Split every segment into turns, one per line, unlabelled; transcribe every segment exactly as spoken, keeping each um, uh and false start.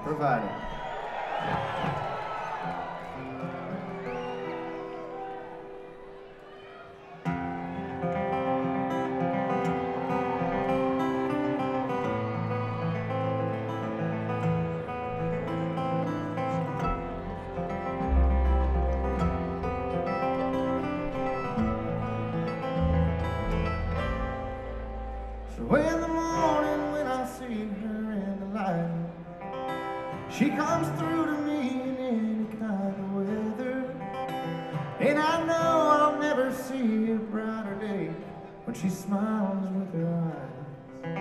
providing. So in the morning when I see her in the light, she comes through to me in any kind of weather. And I know I'll never see a brighter day when she smiles with her eyes.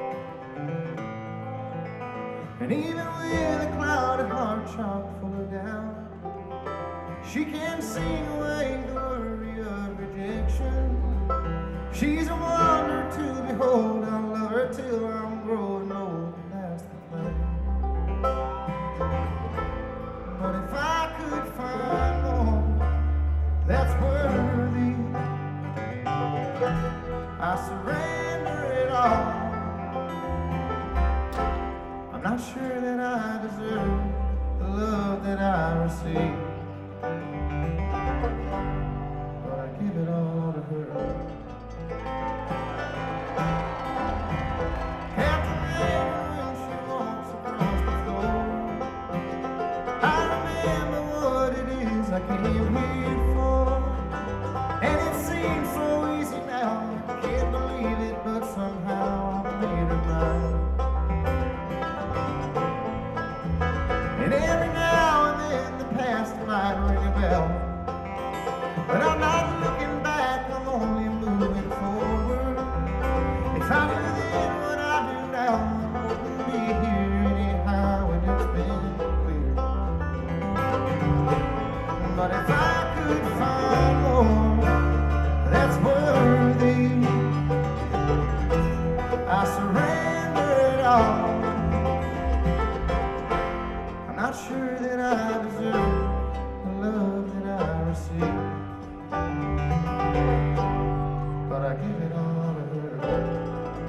And even with a clouded heart chock full of doubt, she can sing away the worry of rejection. She's a wonder to behold. I'll love her till I'm growing old, and that's the plan. But if I could find one that's worthy, I surrender it all. I'm not sure that I deserve the love that I receive, but I give it all to her. I came here for, and it seems so easy now. I can't believe it, but somehow I made her mine. And every now and then the past might ring a bell, but I'm not looking back, I'm only moving forward. If I knew then what I do now, I wouldn't be here anyhow, and it's been clear. But if I could find more that's worthy, I surrender it all. I'm not sure that I deserve the love that I receive, but I give it all to her.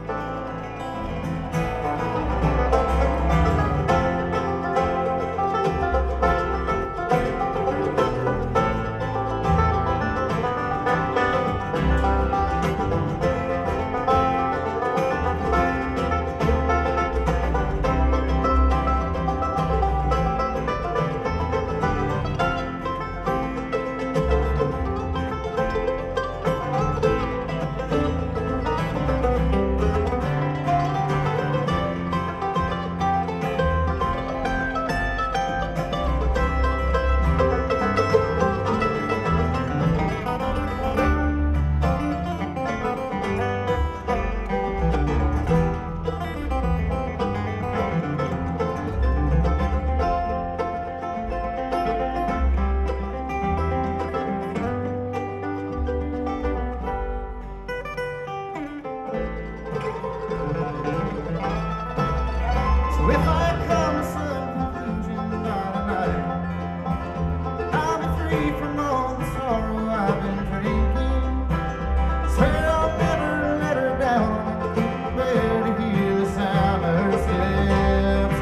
If I come to some conclusion by tonight, I'll be free from all the sorrow I've been drinking. Swear I'll never let her down. I can't bear to hear the sound of her steps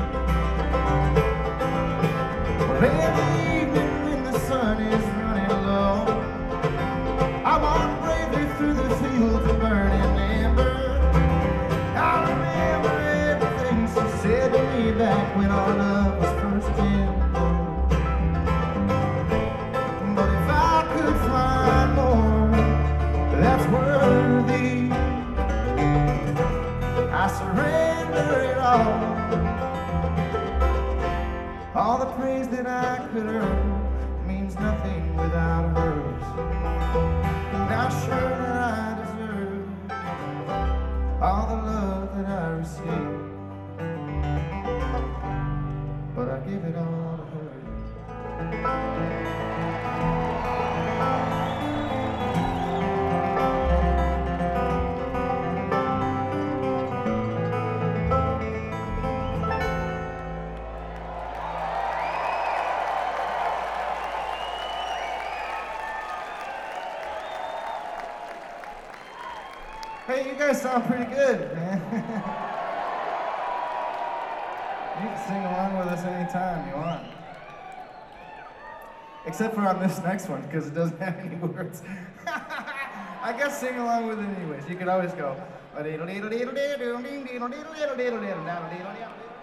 leave. Well, every evening when the sun is running low, I walk bravely through the fields of burning amber. I remember said to me back when our love was first in bloom. But if I could find more that's worthy, I surrender it all. All the praise that I could earn means nothing without hers. Not sure that I deserve all the love that I receive, but I give it all to her. Hey, you guys sound pretty good, man. You sing along with us anytime you want. Except for on this next one, because it doesn't have any words. I guess sing along with it anyways. You could always go.